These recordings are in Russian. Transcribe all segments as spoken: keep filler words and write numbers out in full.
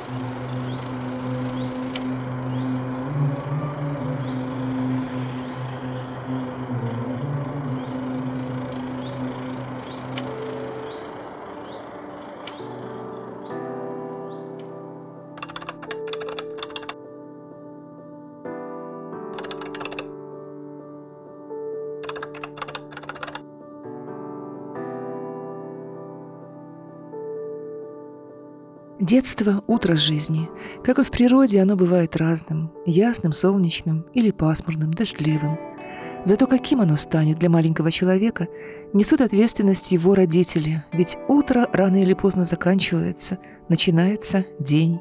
Детство – утро жизни. Как и в природе, оно бывает разным – ясным, солнечным или пасмурным, дождливым. Зато каким оно станет для маленького человека, несут ответственность его родители, ведь утро рано или поздно заканчивается, начинается день.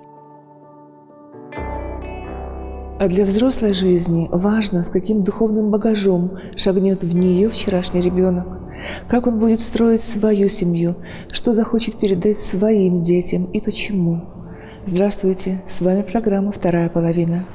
А для взрослой жизни важно, с каким духовным багажом шагнет в нее вчерашний ребенок, как он будет строить свою семью, что захочет передать своим детям и почему. Здравствуйте, с вами программа «Вторая половина».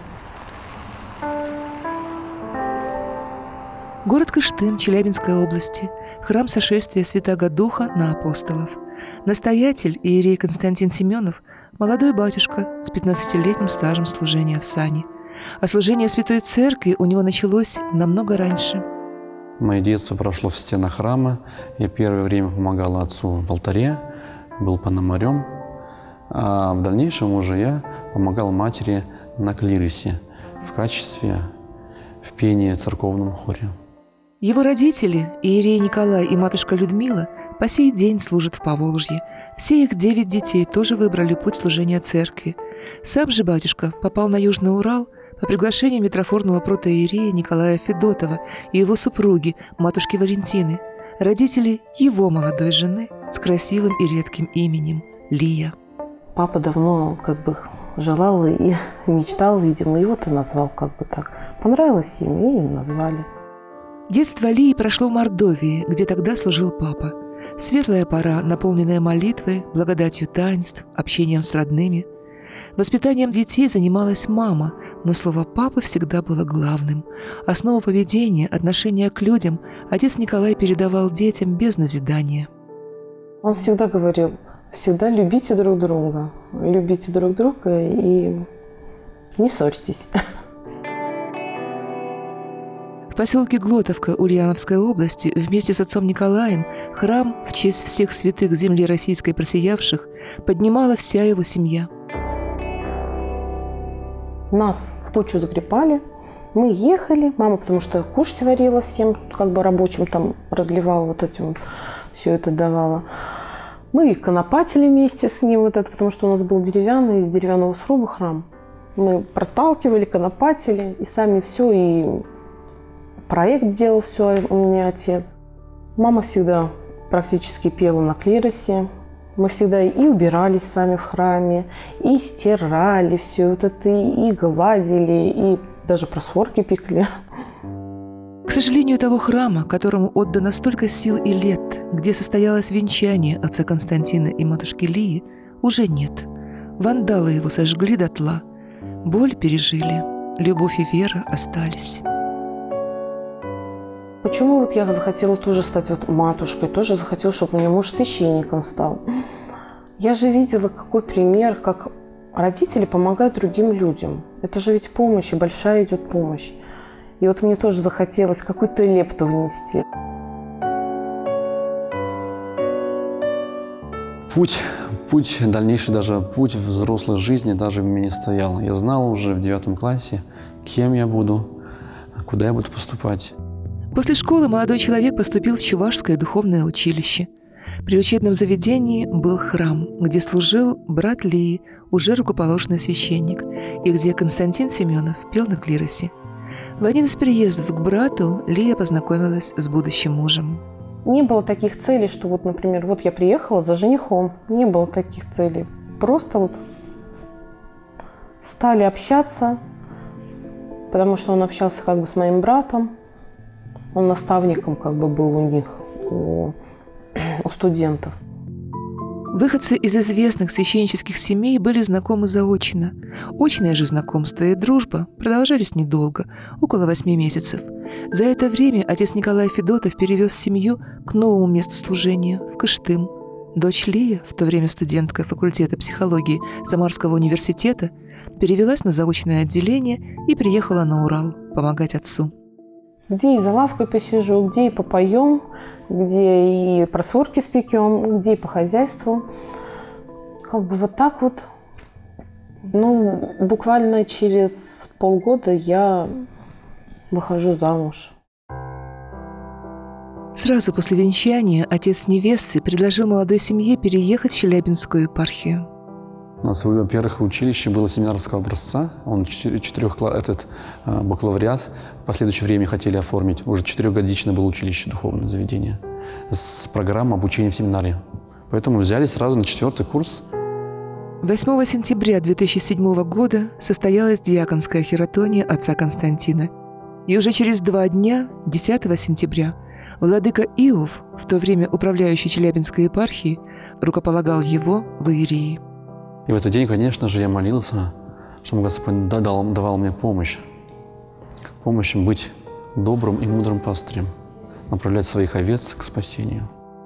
Город Кыштым, Челябинской области, храм сошествия Святаго Духа на апостолов. Настоятель иерей Константин Семенов – молодой батюшка с пятнадцатилетним стажем служения в сане. А служение Святой Церкви у него началось намного раньше. Мое детство прошло в стенах храма. Я первое время помогал отцу в алтаре, был пономарем. А в дальнейшем уже я помогал матери на клиросе в качестве в пении в церковном хоре. Его родители, иерей Николай и матушка Людмила, по сей день служат в Поволжье. Все их девять детей тоже выбрали путь служения церкви. Сам же батюшка попал на Южный Урал по приглашению митрофорного протоиерея Николая Федотова и его супруги, матушки Валентины, родители его молодой жены с красивым и редким именем Лия. Папа давно как бы желал и мечтал, видимо, и вот и назвал как бы так. Понравилось имя, и назвали. Детство Лии прошло в Мордовии, где тогда служил папа. Светлая пора, наполненная молитвой, благодатью таинств, общением с родными. Воспитанием детей занималась мама, но слово папы всегда было главным. Основу поведения, отношения к людям отец Николай передавал детям без назидания. Он всегда говорил, всегда любите друг друга, любите друг друга и не ссорьтесь. В поселке Глотовка Ульяновской области вместе с отцом Николаем храм в честь всех святых земли российской просиявших поднимала вся его семья. Нас в кучу загребали, мы ехали, мама, потому что кушать варила всем, как бы рабочим там разливала вот этим, все это давала. Мы их конопатили вместе с ним, вот это, потому что у нас был деревянный, из деревянного сруба храм. Мы проталкивали, конопатили, и сами все, и проект делал все у меня отец. Мама всегда практически пела на клиросе. Мы всегда и убирались сами в храме, и стирали все вот это, и гладили, и даже просфорки пекли. К сожалению, того храма, которому отдано столько сил и лет, где состоялось венчание отца Константина и матушки Лии, уже нет. Вандалы его сожгли дотла. Боль пережили, любовь и вера остались. Почему вот я захотела тоже стать вот матушкой, тоже захотела, чтобы у меня муж священником стал. Я же видела, какой пример, как родители помогают другим людям. Это же ведь помощь, и большая идет помощь. И вот мне тоже захотелось какую-то лепту внести. Путь, путь, дальнейший даже путь взрослой жизни даже в меня стоял. Я знал уже в девятом классе, кем я буду, куда я буду поступать. После школы молодой человек поступил в Чувашское духовное училище. При учебном заведении был храм, где служил брат Лии, уже рукоположенный священник, и где Константин Семенов пел на клиросе. В один из приездов к брату Лия познакомилась с будущим мужем. Не было таких целей, что вот, например, вот я приехала за женихом. Не было таких целей. Просто вот стали общаться, потому что он общался как бы с моим братом. Он наставником как бы был у них, у, у студентов. Выходцы из известных священнических семей были знакомы заочно. Очное же знакомство и дружба продолжались недолго, около восьми месяцев. За это время отец Николай Федотов перевез семью к новому месту служения, в Кыштым. Дочь Лия, в то время студентка факультета психологии Самарского университета, перевелась на заочное отделение и приехала на Урал помогать отцу. Где и за лавкой посижу, где и попоем, где и просворки спекем, где и по хозяйству. Как бы вот так вот. Ну, буквально через полгода я выхожу замуж. Сразу после венчания отец невесты предложил молодой семье переехать в Челябинскую епархию. У нас, во-первых, училище было семинарского образца. Он четырех, этот бакалавриат в последующее время хотели оформить. Уже четырехгодичное было училище, духовное заведение, с программой обучения в семинаре. Поэтому взяли сразу на четвертый курс. восьмого сентября две тысячи седьмого года состоялась диаконская хератония отца Константина. И уже через два дня, десятого сентября, владыка Иов, в то время управляющий Челябинской епархией, рукополагал его в иерии. И в этот день, конечно же, я молился, чтобы Господь дал, давал мне помощь. Помощь им быть добрым и мудрым пастырем, направлять своих овец к спасению.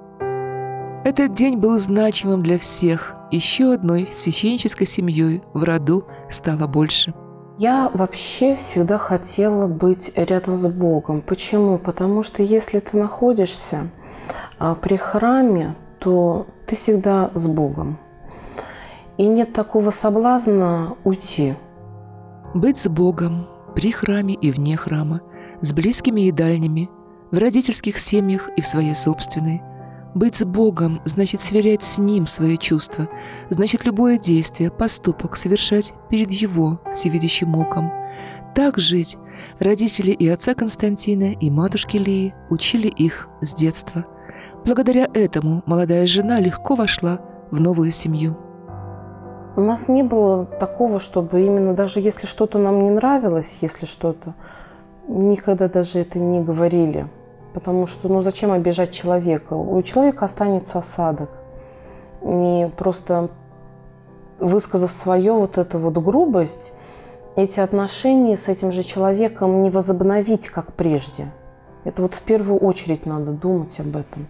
Этот день был значимым для всех. Еще одной священнической семьей в роду стало больше. Я вообще всегда хотела быть рядом с Богом. Почему? Потому что если ты находишься при храме, то ты всегда с Богом. И нет такого соблазна уйти. Быть с Богом при храме и вне храма, с близкими и дальними, в родительских семьях и в своей собственной. Быть с Богом значит сверять с Ним свои чувства, значит любое действие, поступок совершать перед Его всевидящим оком. Так жить родители и отца Константина, и матушки Лии учили их с детства. Благодаря этому молодая жена легко вошла в новую семью. У нас не было такого, чтобы именно даже если что-то нам не нравилось, если что-то, никогда даже это не говорили. Потому что, ну зачем обижать человека? У человека останется осадок. И просто высказав свою вот эту вот грубость, эти отношения с этим же человеком не возобновить, как прежде. Это вот в первую очередь надо думать об этом.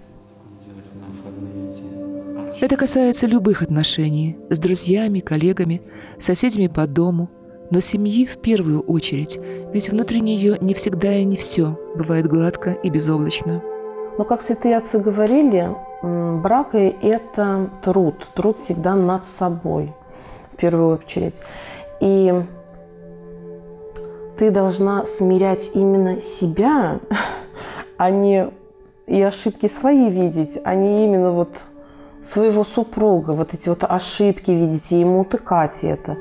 Это касается любых отношений с друзьями, коллегами, соседями по дому, но семьи в первую очередь, ведь внутри нее не всегда и не все бывает гладко и безоблачно. Но, как святые отцы говорили, брак – это труд, труд всегда над собой, в первую очередь. И ты должна смирять именно себя, а не и ошибки свои видеть, а не именно вот своего супруга, вот эти вот ошибки видеть и ему утыкать это.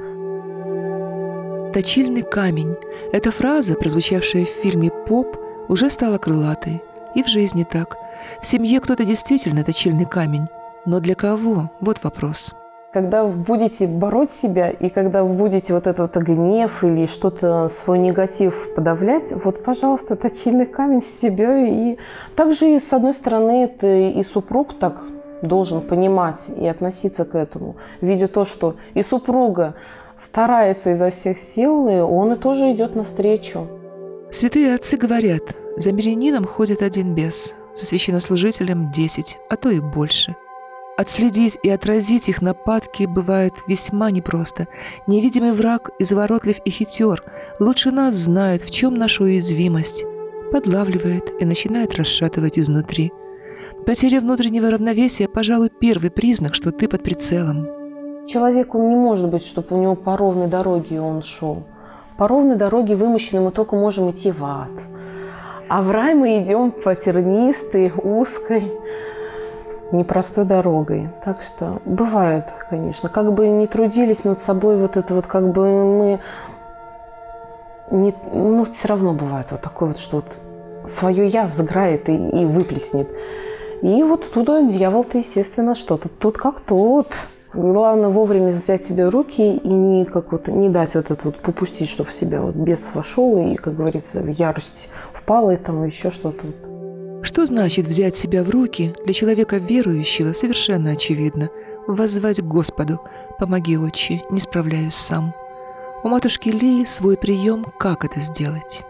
«Точильный камень» – эта фраза, прозвучавшая в фильме «Поп», уже стала крылатой. И в жизни так. В семье кто-то действительно точильный камень. Но для кого? Вот вопрос. Когда вы будете бороть себя, и когда вы будете вот этот вот гнев или что-то, свой негатив подавлять, вот, пожалуйста, точильный камень в себя. И также, и, с одной стороны, это и супруг так должен понимать и относиться к этому, видя то, что и супруга старается изо всех сил, и он и тоже идет навстречу. Святые отцы говорят, за мирянином ходит один бес, за священнослужителем десять, а то и больше. Отследить и отразить их нападки бывает весьма непросто. Невидимый враг изворотлив и хитер, лучше нас знает, в чем наша уязвимость, подлавливает и начинает расшатывать изнутри. Потеря внутреннего равновесия, пожалуй, первый признак, что ты под прицелом. Человеку не может быть, чтобы у него по ровной дороге он шел. По ровной дороге вымощенной мы только можем идти в ад. А в рай мы идем по тернистой, узкой, непростой дорогой. Так что бывает, конечно. Как бы ни трудились над собой, вот это вот как бы мы... Не, ну, все равно бывает вот такое вот, что вот свое «я» заграет и, и выплеснет. И вот туда дьявол-то, естественно, что-то тут как тут. Главное вовремя взять себя в руки и не, как вот, не дать вот это вот попустить, чтобы в себя вот бес вошел и, как говорится, в ярость впала и там еще что-то. Что значит взять себя в руки для человека верующего, совершенно очевидно. Воззвать к Господу: «Помоги, Отче, не справляюсь сам». У матушки Лии свой прием, как это сделать.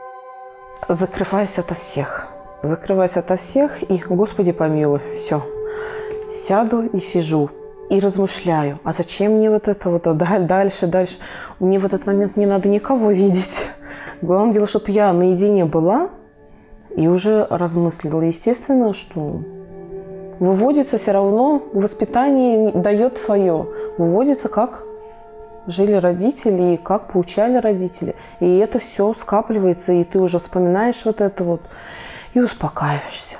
Закрываюсь ото всех. Закрываюсь ото всех и, Господи, помилуй, все. сяду и сижу, и размышляю, а зачем мне вот это вот, а дальше, дальше. Мне в этот момент не надо никого видеть. Главное дело, чтобы я наедине была и уже размыслила. Естественно, что выводится все равно, воспитание дает свое. Выводится, как жили родители и как получали родители. И это все скапливается, и ты уже вспоминаешь вот это вот и успокаиваешься.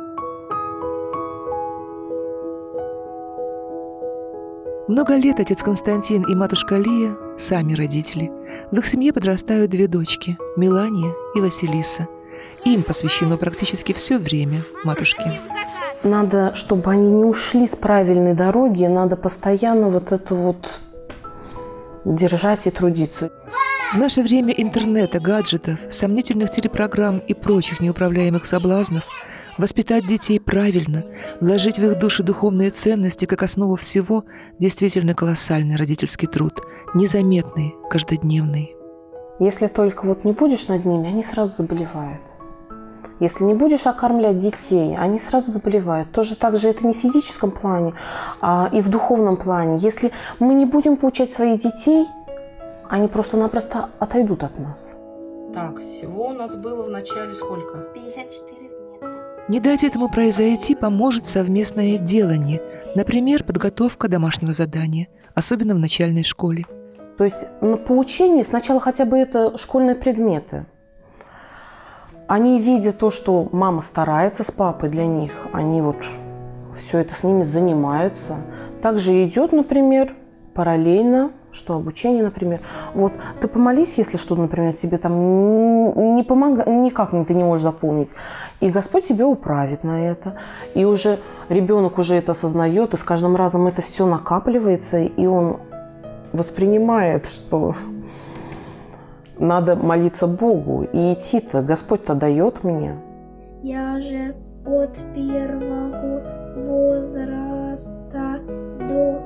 Много лет отец Константин и матушка Лия – сами родители. В их семье подрастают две дочки – Мелания и Василиса. Им посвящено практически все время матушки. Надо, чтобы они не ушли с правильной дороги, надо постоянно вот это вот держать и трудиться. В наше время интернета, гаджетов, сомнительных телепрограмм и прочих неуправляемых соблазнов воспитать детей правильно, вложить в их души духовные ценности как основу всего – действительно колоссальный родительский труд, незаметный, каждодневный. Если только вот не будешь над ними, они сразу заболевают. Если не будешь окормлять детей, они сразу заболевают. Тоже так же это не в физическом плане, а и в духовном плане. Если мы не будем поучать своих детей, они просто-напросто отойдут от нас. Так, всего у нас было в начале сколько? пятьдесят четыре метра. Не дать этому произойти поможет совместное делание, например, подготовка домашнего задания, особенно в начальной школе. То есть на поучении сначала хотя бы это школьные предметы. Они видят то, что мама старается с папой для них, они вот все это с ними занимаются. Также идет, например, параллельно, что обучение, например. Вот ты помолись, если что-то, например, тебе там не помогает, никак ты не можешь запомнить. И Господь тебя управит на это. И уже ребенок уже это осознает, и с каждым разом это все накапливается, и он воспринимает, что надо молиться Богу и идти-то. Господь-то дает мне. Я же от первого возраста до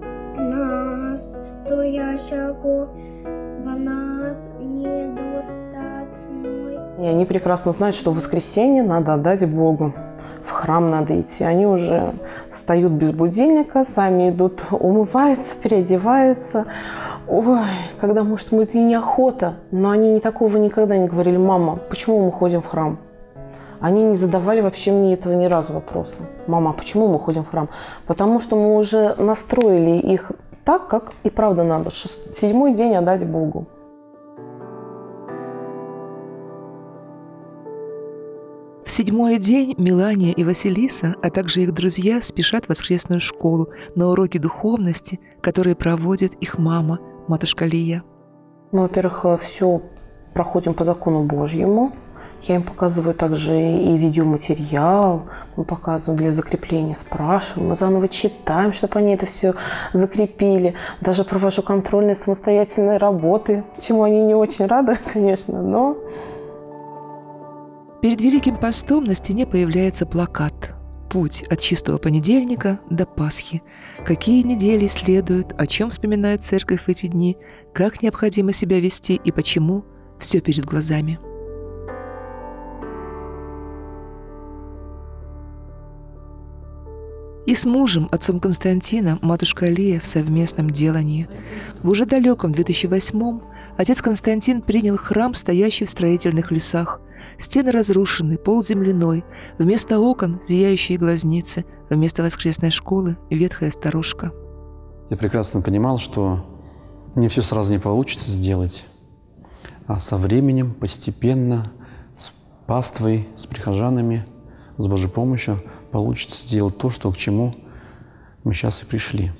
настоящего в нас недостаточной. И они прекрасно знают, что в воскресенье надо отдать Богу. В храм надо идти. Они уже встают без будильника, сами идут, умываются, переодеваются. Ой, когда, может, будет и неохота, но они не такого никогда не говорили: мама, почему мы ходим в храм? Они не задавали вообще мне этого ни разу вопроса. Мама, почему мы ходим в храм? Потому что мы уже настроили их так, как и правда надо. Седьмой день отдать Богу. В седьмой день Мелания и Василиса, а также их друзья спешат в воскресную школу на уроки духовности, которые проводит их мама, матушка Лия. Мы, во-первых, все проходим по закону Божьему. Я им показываю также и видеоматериал, мы показываем для закрепления, спрашиваем, мы заново читаем, чтобы они это все закрепили. Даже провожу контрольные самостоятельные работы, чему они не очень рады, конечно, но... Перед Великим постом на стене появляется плакат «Путь от чистого понедельника до Пасхи». Какие недели следуют, о чем вспоминает церковь в эти дни, как необходимо себя вести и почему – все перед глазами. И с мужем, отцом Константина, матушка Лия в совместном делании. В уже далеком две тысячи восьмом отец Константин принял храм, стоящий в строительных лесах. Стены разрушены, пол земляной, вместо окон зияющие глазницы, вместо воскресной школы ветхая сторожка. Я прекрасно понимал, что не все сразу не получится сделать, а со временем, постепенно, с паствой, с прихожанами, с Божьей помощью получится сделать то, что, к чему мы сейчас и пришли.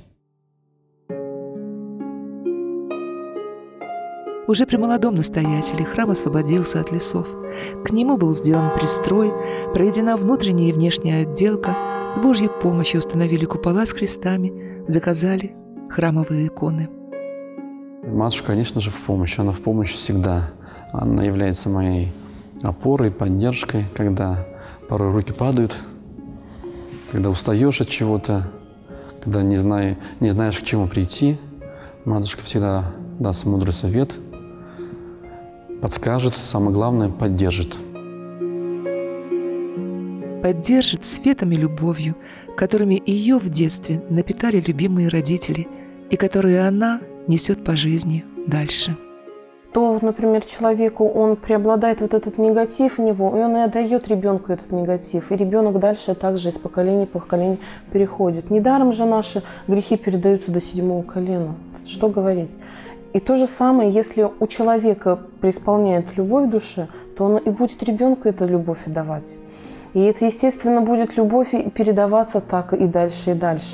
Уже при молодом настоятеле храм освободился от лесов. К нему был сделан пристрой, проведена внутренняя и внешняя отделка, с Божьей помощью установили купола с крестами, заказали храмовые иконы. Матушка, конечно же, в помощь. Она в помощь всегда. Она является моей опорой, поддержкой, когда порой руки падают, когда устаешь от чего-то, когда не, знаю, не знаешь, к чему прийти. Матушка всегда даст мудрый совет, подскажет, самое главное, поддержит. Поддержит светом и любовью, которыми ее в детстве напитали любимые родители и которые она несет по жизни дальше. То, вот, например, человеку, он преобладает вот этот негатив в него, и он и отдает ребенку этот негатив. И ребенок дальше также из поколения в поколение переходит. Недаром же наши грехи передаются до седьмого колена. Что говорить? И то же самое, если у человека преисполняет любовь в душе, то он и будет ребенку эту любовь отдавать. И это, естественно, будет любовь и передаваться так и дальше, и дальше.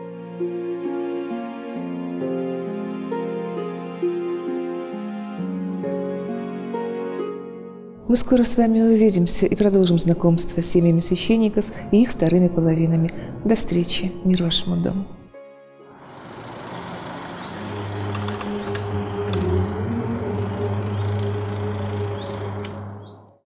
Мы скоро с вами увидимся и продолжим знакомство с семьями священников и их вторыми половинами. До встречи. Мир вашему дому.